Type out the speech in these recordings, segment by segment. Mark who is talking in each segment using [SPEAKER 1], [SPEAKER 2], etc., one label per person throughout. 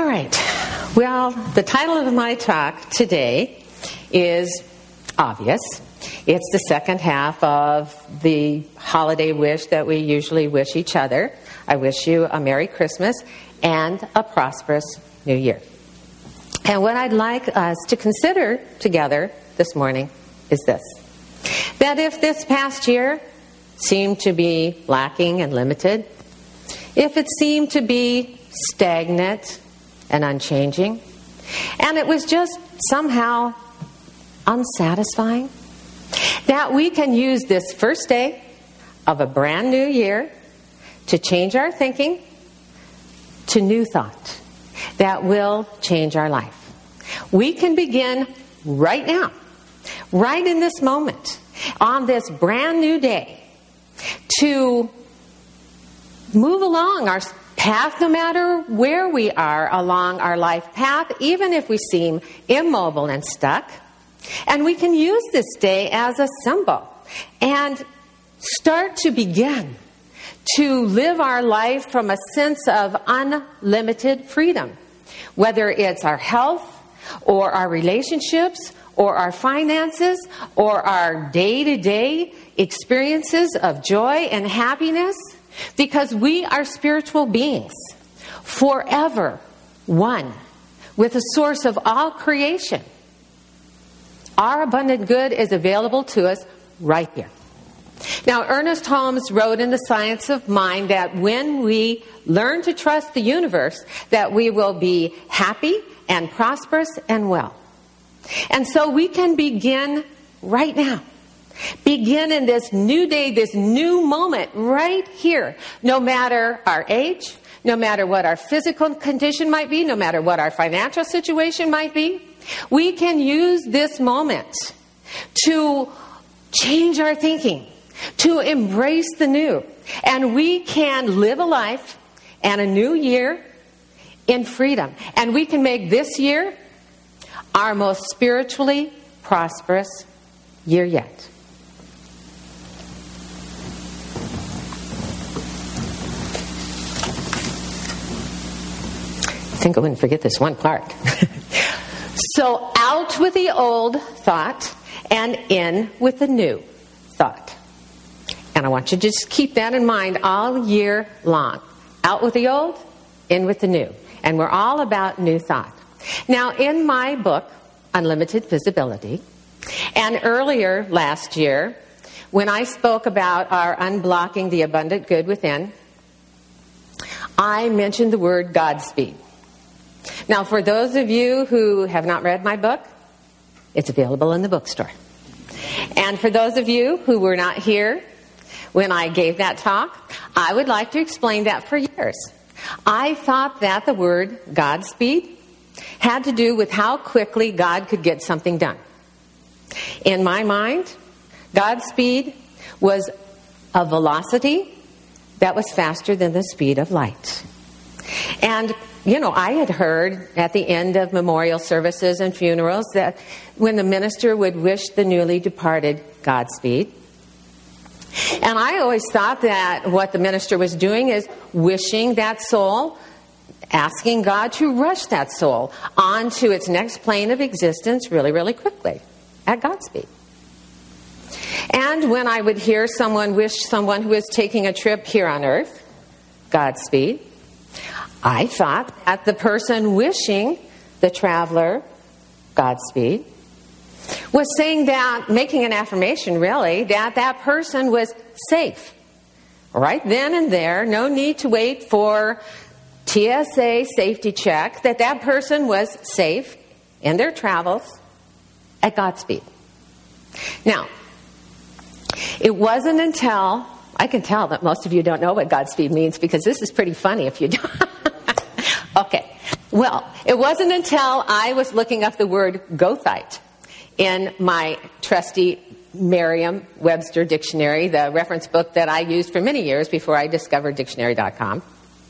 [SPEAKER 1] right. Well, the title of my talk today is obvious. It's the second half of the holiday wish that we usually wish each other. I wish you a Merry Christmas and a prosperous New Year. And what I'd like us to consider together this morning is this. That if this past year seemed to be lacking and limited, if it seemed to be stagnant and unchanging, and it was just somehow unsatisfying, that we can use this first day of a brand new year to change our thinking to new thought that will change our life. We can begin right now, right in this moment, on this brand new day, to move along our path, no matter where we are along our life path, even if we seem immobile and stuck. And we can use this day as a symbol and start to begin to live our life from a sense of unlimited freedom, whether it's our health or our relationships or our finances or our day-to-day experiences of joy and happiness, because we are spiritual beings, forever one with the source of all creation. Our abundant good is available to us right here. Now, Ernest Holmes wrote in The Science of Mind that when we learn to trust the universe, that we will be happy and prosperous and well. And so we can begin right now. Begin in this new day, this new moment right here. No matter our age, no matter what our physical condition might be, no matter what our financial situation might be, we can use this moment to change our thinking, to embrace the new. And we can live a life and a new year in freedom. And we can make this year our most spiritually prosperous year yet. I think I wouldn't forget this one part. So out with the old thought and in with the new thought. And I want you to just keep that in mind all year long. Out with the old, in with the new. And we're all about new thought. Now, in my book, Unlimited Visibility, and earlier last year, when I spoke about our unblocking the abundant good within, I mentioned the word Godspeed. Now, for those of you who have not read my book, it's available in the bookstore. And for those of you who were not here when I gave that talk, I would like to explain that for years. I thought that the word Godspeed had to do with how quickly God could get something done. In my mind, Godspeed was a velocity that was faster than the speed of light. And I had heard at the end of memorial services and funerals that when the minister would wish the newly departed Godspeed. And I always thought that what the minister was doing is wishing that soul, asking God to rush that soul onto its next plane of existence really, really quickly at Godspeed. And when I would hear someone wish someone who was taking a trip here on earth Godspeed, I thought that the person wishing the traveler Godspeed was saying that, making an affirmation really, that that person was safe. Right then and there, no need to wait for TSA safety check, that that person was safe in their travels at Godspeed. Now, it wasn't until, I can tell that most of you don't know what Godspeed means because this is pretty funny if you don't. Okay, well, it wasn't until I was looking up the word Goethite in my trusty Merriam-Webster dictionary, the reference book that I used for many years before I discovered dictionary.com,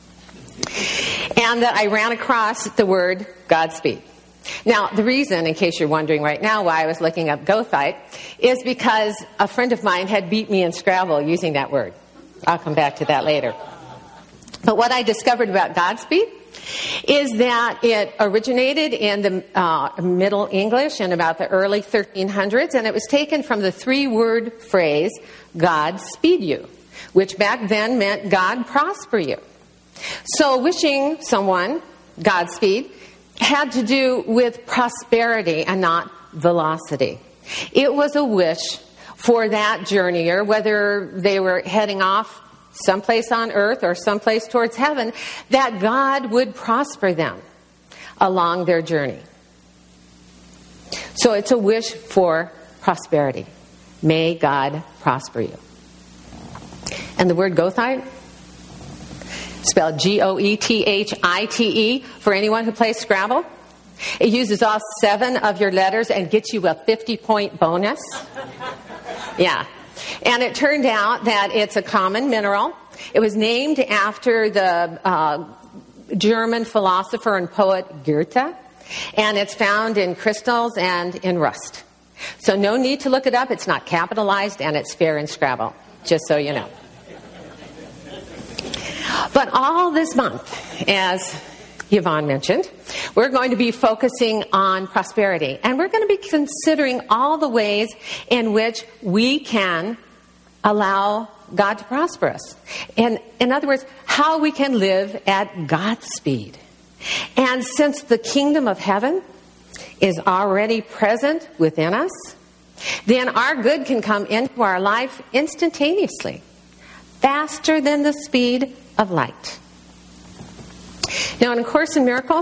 [SPEAKER 1] and that I ran across the word Godspeed. Now, the reason, in case you're wondering right now why I was looking up Goethite, is because a friend of mine had beat me in Scrabble using that word. I'll come back to that later. But what I discovered about Godspeed is that it originated in the Middle English in about the early 1300s, and it was taken from the three-word phrase, God speed you, which back then meant God prosper you. So wishing someone Godspeed had to do with prosperity and not velocity. It was a wish for that journeyer, whether they were heading off someplace on earth or someplace towards heaven, that God would prosper them along their journey. So it's a wish for prosperity. May God prosper you. And the word Goethite, spelled Goethite, for anyone who plays Scrabble. It uses all 7 of your letters and gets you a 50-point bonus. Yeah. And it turned out that it's a common mineral. It was named after the German philosopher and poet Goethe. And it's found in crystals and in rust. So no need to look it up. It's not capitalized, and it's fair in Scrabble, just so you know. But all this month, as Yvonne mentioned, we're going to be focusing on prosperity. And we're going to be considering all the ways in which we can allow God to prosper us. And in other words, how we can live at God's speed. And since the kingdom of heaven is already present within us, then our good can come into our life instantaneously, faster than the speed of light. Now, in A Course in Miracles,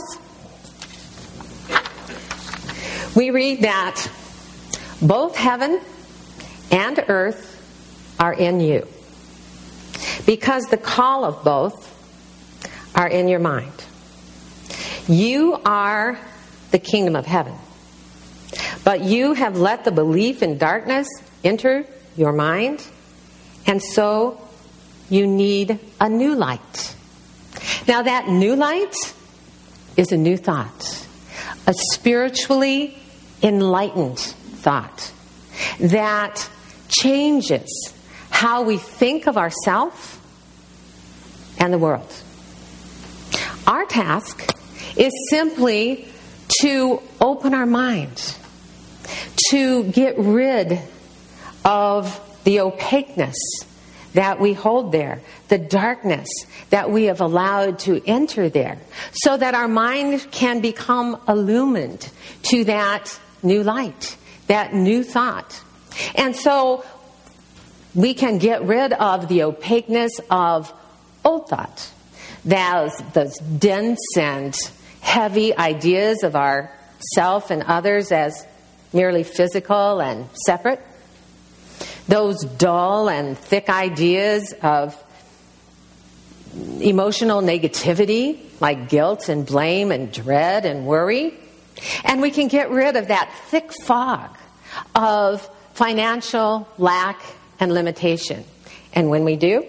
[SPEAKER 1] we read that both heaven and earth are in you, because the call of both are in your mind. You are the kingdom of heaven, but you have let the belief in darkness enter your mind, and so you need a new light. Now, that new light is a new thought, a spiritually enlightened thought that changes how we think of ourselves and the world. Our task is simply to open our mind, to get rid of the opaqueness that we hold there, the darkness that we have allowed to enter there, so that our mind can become illumined to that new light, that new thought. And so we can get rid of the opaqueness of old thought, those dense and heavy ideas of ourself and others as merely physical and separate. Those dull and thick ideas of emotional negativity, like guilt and blame and dread and worry. And we can get rid of that thick fog of financial lack and limitation. And when we do,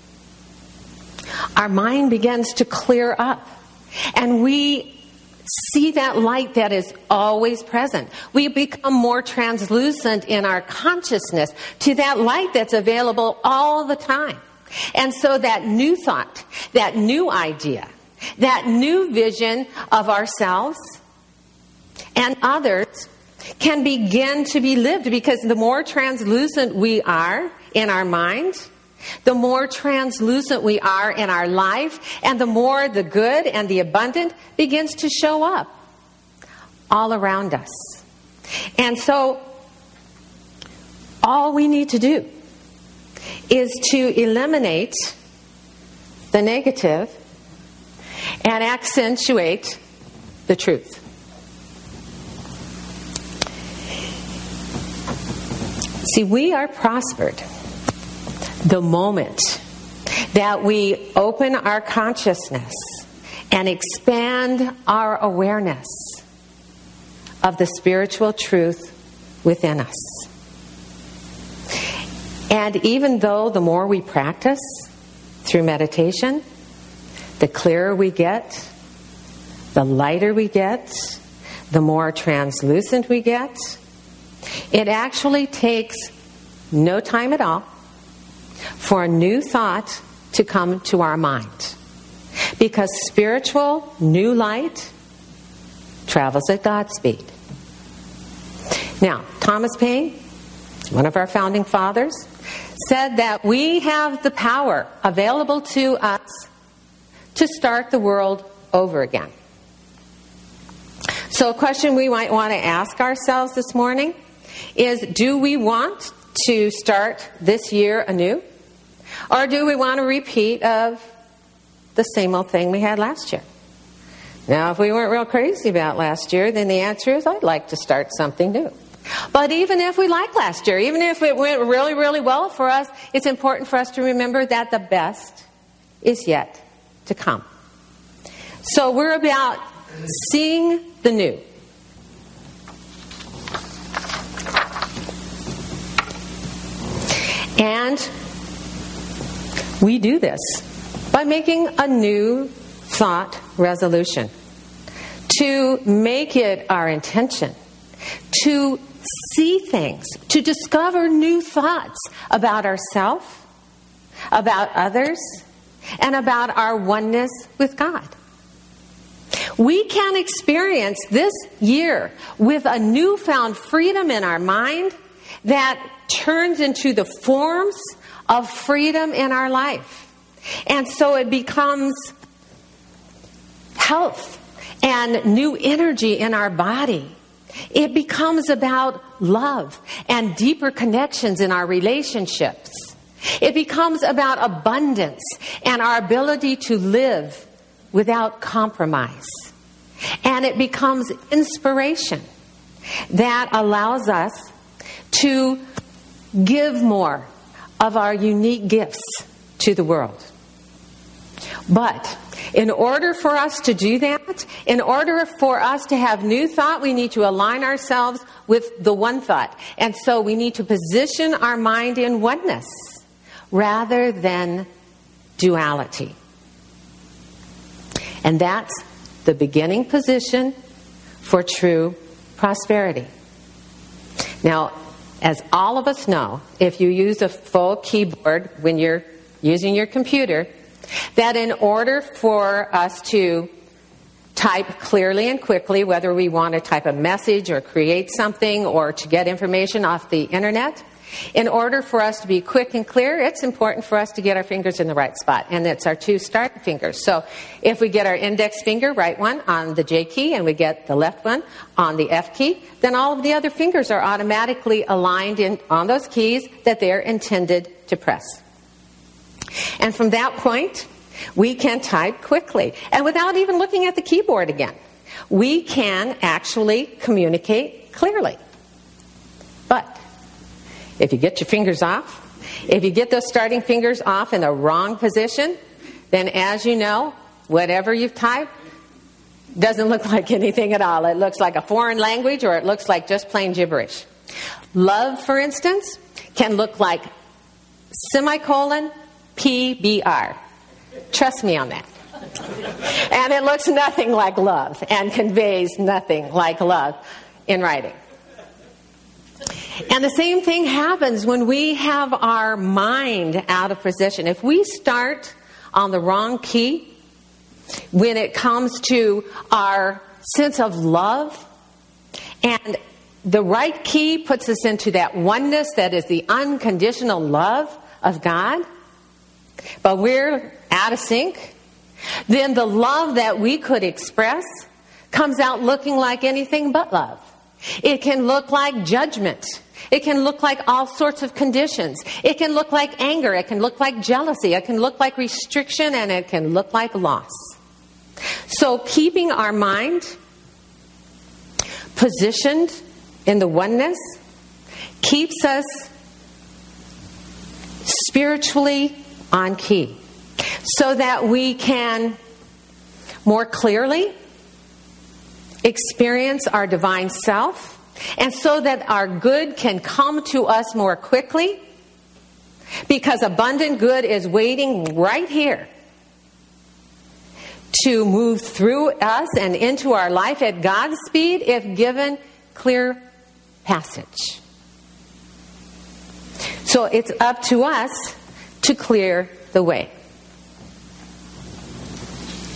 [SPEAKER 1] our mind begins to clear up. And we see that light that is always present. We become more translucent in our consciousness to that light that's available all the time. And so that new thought, that new idea, that new vision of ourselves and others can begin to be lived, because the more translucent we are in our mind, the more translucent we are in our life, and the more the good and the abundant begins to show up all around us. And so all we need to do is to eliminate the negative and accentuate the truth. See, we are prospered the moment that we open our consciousness and expand our awareness of the spiritual truth within us. And even though the more we practice through meditation, the clearer we get, the lighter we get, the more translucent we get, it actually takes no time at all for a new thought to come to our mind. Because spiritual new light travels at God's speed. Now, Thomas Paine, one of our founding fathers, said that we have the power available to us to start the world over again. So a question we might want to ask ourselves this morning is, do we want to start this year anew? Or do we want a repeat of the same old thing we had last year? Now, if we weren't real crazy about last year, then the answer is I'd like to start something new. But even if we like last year, even if it went really, really well for us, it's important for us to remember that the best is yet to come. So we're about seeing the new. And we do this by making a new thought resolution, to make it our intention to see things, to discover new thoughts about ourselves, about others, and about our oneness with God. We can experience this year with a newfound freedom in our mind that turns into the forms of freedom in our life. And so it becomes health and new energy in our body. It becomes about love and deeper connections in our relationships. It becomes about abundance and our ability to live without compromise. And it becomes inspiration that allows us to give more of our unique gifts to the world. But in order for us to do that, in order for us to have new thought, we need to align ourselves with the one thought. And so we need to position our mind in oneness rather than duality. And that's the beginning position for true prosperity. Now, as all of us know, if you use a full keyboard when you're using your computer, that in order for us to type clearly and quickly, whether we want to type a message or create something or to get information off the internet, in order for us to be quick and clear, it's important for us to get our fingers in the right spot. And it's our two start fingers. So if we get our index finger, right one, on the J key, and we get the left one on the F key, then all of the other fingers are automatically aligned on those keys that they're intended to press. And from that point, we can type quickly. And without even looking at the keyboard again, we can actually communicate clearly. But if you get your fingers off, if you get those starting fingers off in the wrong position, then as you know, whatever you've typed doesn't look like anything at all. It looks like a foreign language, or it looks like just plain gibberish. Love, for instance, can look like semicolon PBR. Trust me on that. And it looks nothing like love and conveys nothing like love in writing. And the same thing happens when we have our mind out of position. If we start on the wrong key, when it comes to our sense of love, and the right key puts us into that oneness that is the unconditional love of God, but we're out of sync, then the love that we could express comes out looking like anything but love. It can look like judgment. It can look like all sorts of conditions. It can look like anger. It can look like jealousy. It can look like restriction, and it can look like loss. So keeping our mind positioned in the oneness keeps us spiritually on key, so that we can more clearly experience our divine self, and so that our good can come to us more quickly, because abundant good is waiting right here to move through us and into our life at God's speed if given clear passage. So it's up to us to clear the way.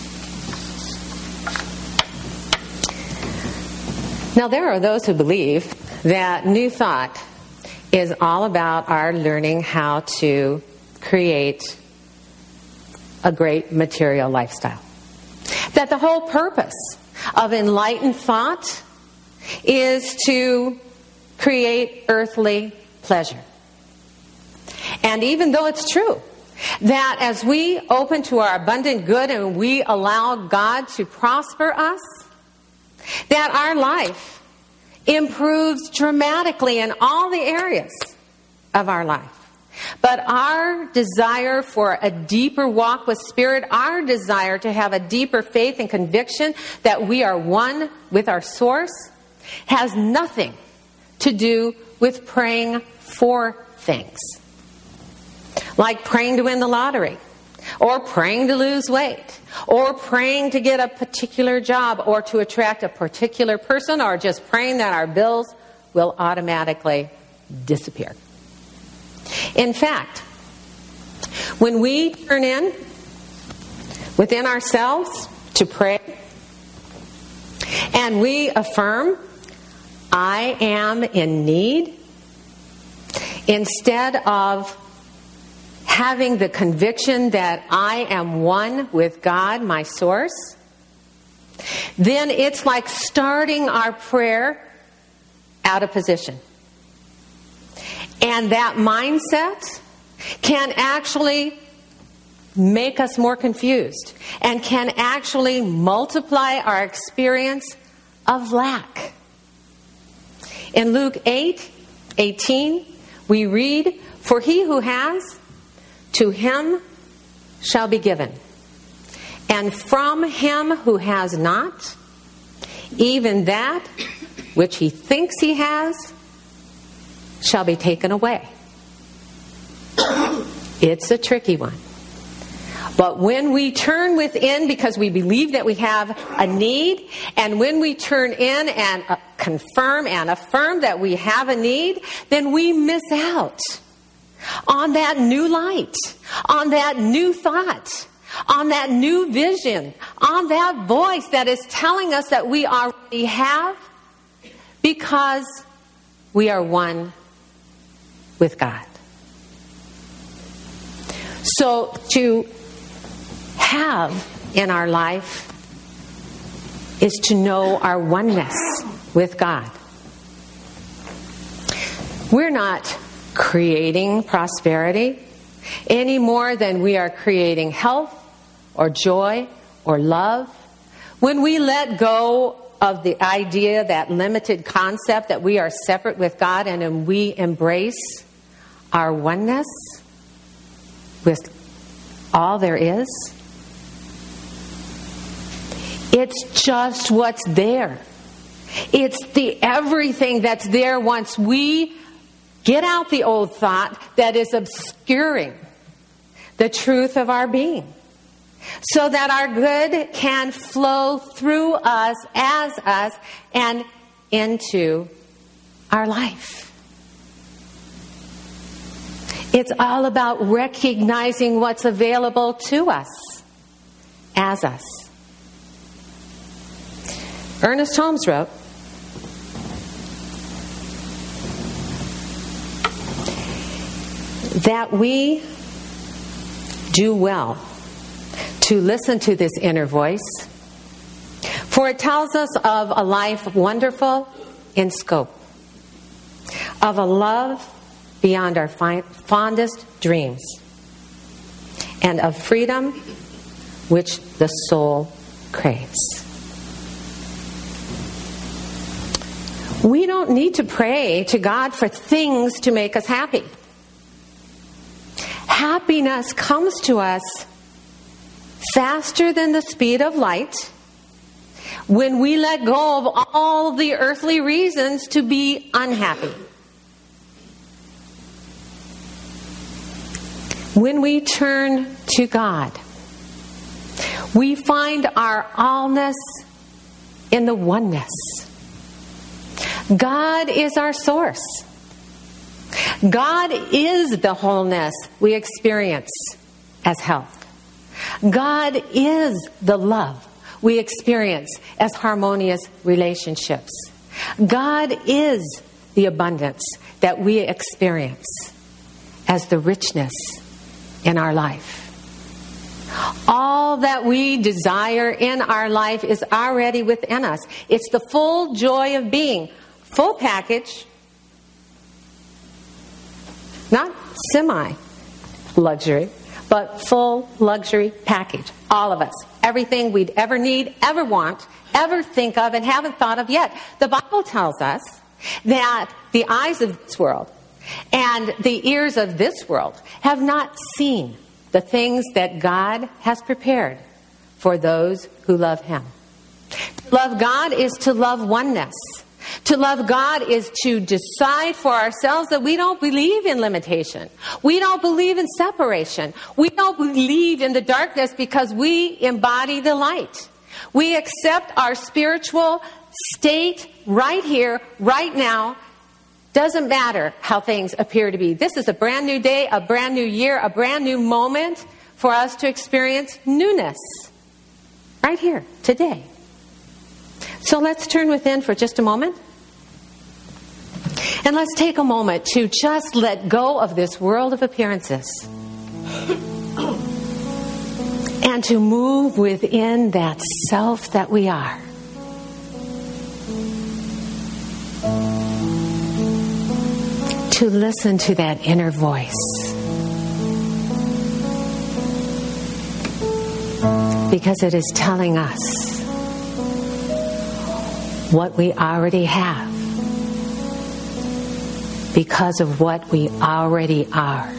[SPEAKER 1] Now, there are those who believe that New Thought is all about our learning how to create a great material lifestyle. That the whole purpose of enlightened thought is to create earthly pleasure. And even though it's true that as we open to our abundant good and we allow God to prosper us, that our life improves dramatically in all the areas of our life. But our desire for a deeper walk with Spirit, our desire to have a deeper faith and conviction that we are one with our source, has nothing to do with praying for things. Like praying to win the lottery, or praying to lose weight, or praying to get a particular job, or to attract a particular person, or just praying that our bills will automatically disappear. In fact, when we turn in within ourselves to pray, and we affirm, I am in need, instead of having the conviction that I am one with God, my source, then it's like starting our prayer out of position. And that mindset can actually make us more confused and can actually multiply our experience of lack. In Luke 8:18, we read, "For he who has, to him shall be given. And from him who has not, even that which he thinks he has shall be taken away." It's a tricky one. But when we turn within because we believe that we have a need, and when we turn in and confirm and affirm that we have a need, then we miss out on that new light, on that new thought, on that new vision, on that voice that is telling us that we already have, because we are one with God. So to have in our life is to know our oneness with God. We're not creating prosperity any more than we are creating health or joy or love. When we let go of the idea, that limited concept that we are separate with God, and we embrace our oneness with all there is, it's just what's there. It's the everything that's there once we get out the old thought that is obscuring the truth of our being, so that our good can flow through us, as us, and into our life. It's all about recognizing what's available to us, as us. Ernest Holmes wrote, that we do well to listen to this inner voice, for it tells us of a life wonderful in scope, of a love beyond our fondest dreams, and of freedom which the soul craves. We don't need to pray to God for things to make us happy. Happiness comes to us faster than the speed of light when we let go of all the earthly reasons to be unhappy. When we turn to God, we find our allness in the oneness. God is our source. God is the wholeness we experience as health. God is the love we experience as harmonious relationships. God is the abundance that we experience as the richness in our life. All that we desire in our life is already within us. It's the full joy of being. Full package. Not semi-luxury, but full luxury package. All of us. Everything we'd ever need, ever want, ever think of, and haven't thought of yet. The Bible tells us that the eyes of this world and the ears of this world have not seen the things that God has prepared for those who love Him. To love God is to love oneness. To love God is to decide for ourselves that we don't believe in limitation. We don't believe in separation. We don't believe in the darkness because we embody the light. We accept our spiritual state right here, right now. Doesn't matter how things appear to be. This is a brand new day, a brand new year, a brand new moment for us to experience newness. Right here, today. So let's turn within for just a moment. And let's take a moment to just let go of this world of appearances. And to move within that self that we are. To listen to that inner voice. Because it is telling us what we already have. Because of what we already are.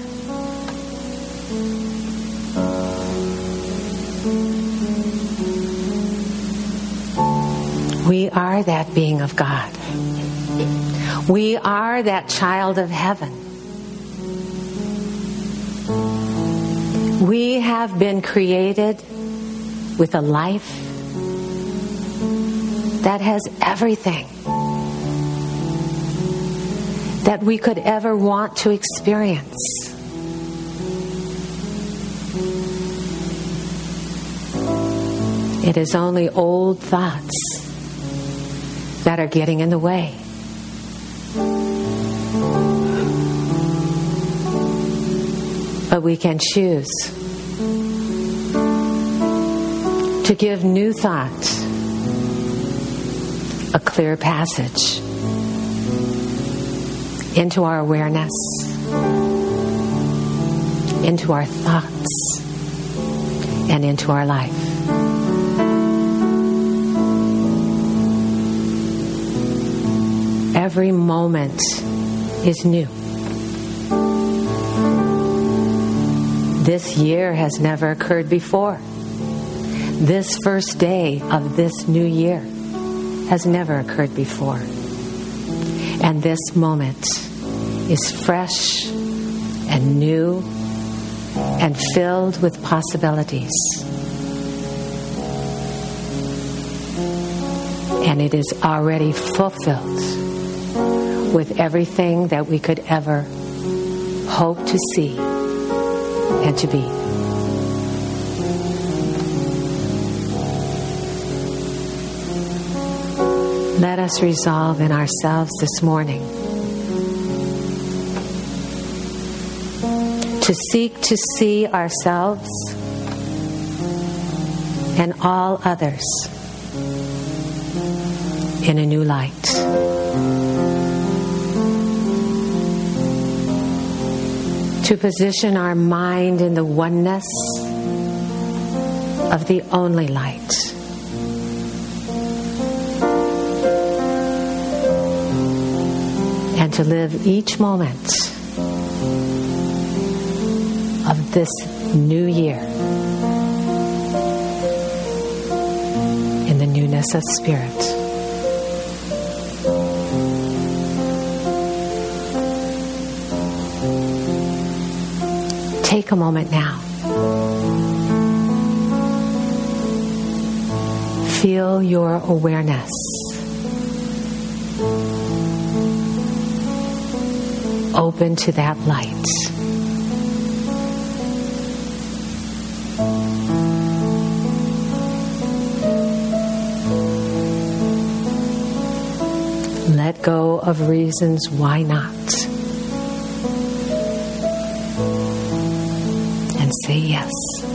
[SPEAKER 1] We are that being of God. We are that child of heaven. We have been created with a life that has everything that we could ever want to experience. It is only old thoughts that are getting in the way. But we can choose to give new thought a clear passage into our awareness, into our thoughts, and into our life. Every moment is new. This year has never occurred before. This first day of this new year has never occurred before. And this moment is fresh and new and filled with possibilities. And it is already fulfilled with everything that we could ever hope to see and to be. Let us resolve in ourselves this morning to seek to see ourselves and all others in a new light. To position our mind in the oneness of the only light. And to live each moment of this new year in the newness of spirit. Take a moment now. Feel your awareness. Open to that light. Let go of reasons why not. And say yes.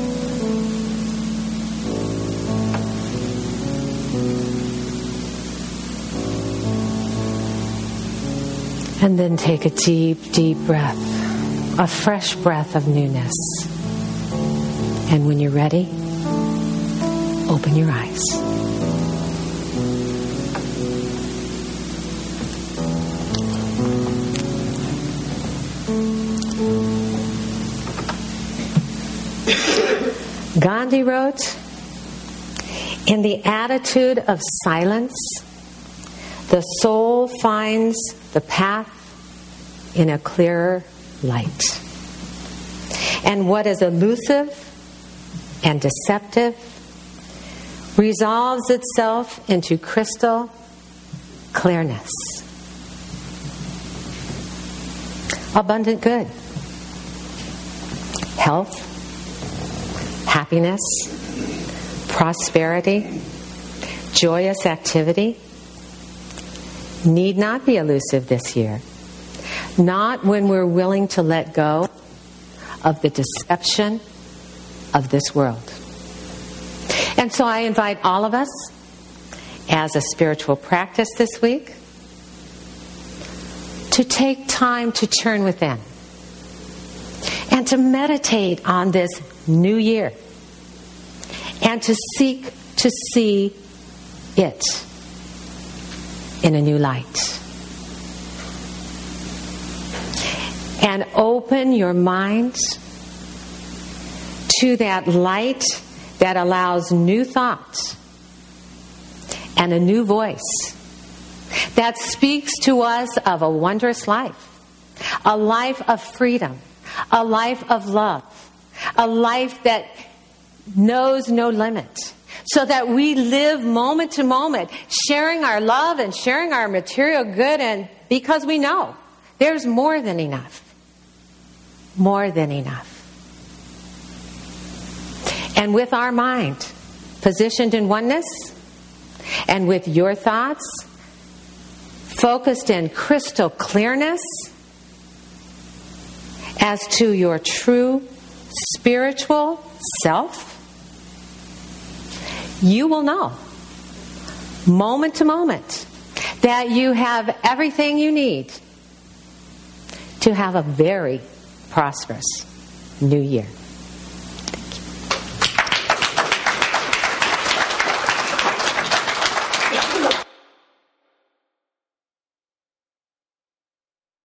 [SPEAKER 1] And then take a deep, deep breath, a fresh breath of newness. And when you're ready, open your eyes. Gandhi wrote, "In the attitude of silence, the soul finds the path in a clearer light. And what is elusive and deceptive resolves itself into crystal clearness." Abundant good, health, happiness, prosperity, joyous activity need not be elusive this year. Not when we're willing to let go of the deception of this world. And so I invite all of us, as a spiritual practice this week, to take time to turn within and to meditate on this new year and to seek to see it in a new light. And open your mind to that light that allows new thoughts and a new voice that speaks to us of a wondrous life, a life of freedom, a life of love, a life that knows no limit, so that we live moment to moment, sharing our love and sharing our material good, and because we know there's more than enough. More than enough. And with our mind positioned in oneness, and with your thoughts focused in crystal clearness as to your true spiritual self, you will know, moment to moment, that you have everything you need to have a very prosperous new year.